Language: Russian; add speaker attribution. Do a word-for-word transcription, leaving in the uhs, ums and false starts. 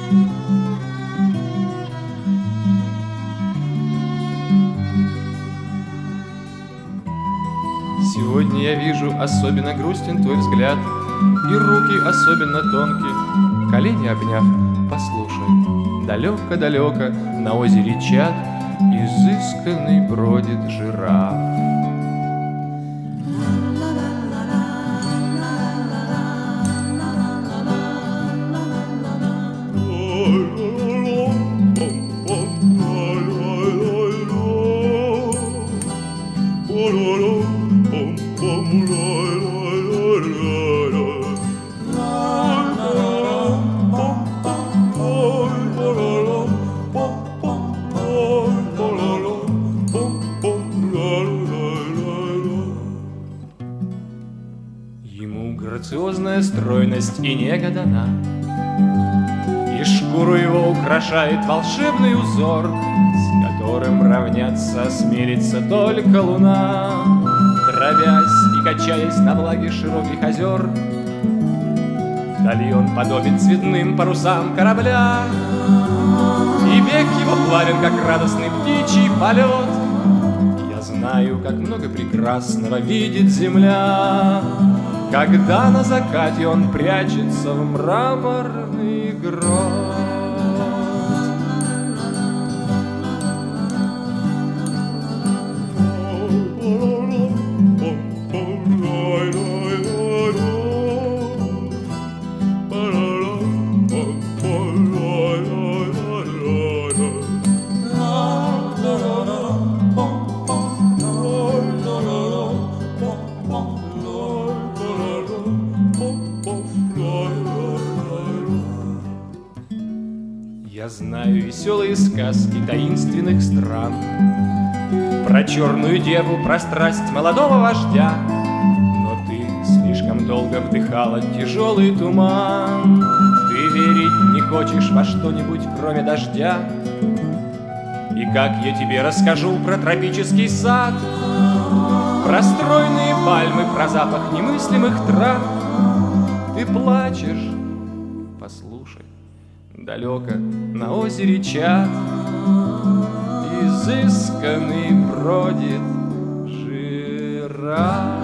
Speaker 1: Сегодня я вижу, особенно грустен твой взгляд, и руки особенно тонкие, колени обняв, послушай. Далеко-далеко на озере Чад изысканный бродит жираф. Ему грациозная стройность и нега дана, и шкуру его украшает волшебный узор, с которым равняться осмелится только луна, дробясь и качаясь на влаге широких озер. Вдали он подобен цветным парусам корабля, и бег его плавен, как радостный птичий полет. Я знаю, как много прекрасного видит земля, когда на закате он прячется в мраморный грот. Я знаю веселые сказки таинственных стран, про черную деву, про страсть молодого вождя, но ты слишком долго вдыхала тяжелый туман. Ты верить не хочешь во что-нибудь, кроме дождя. И как я тебе расскажу про тропический сад, про стройные пальмы, про запах немыслимых трав. Ты плачешь, послушай. Далеко на озере Чад изысканный бродит жираф.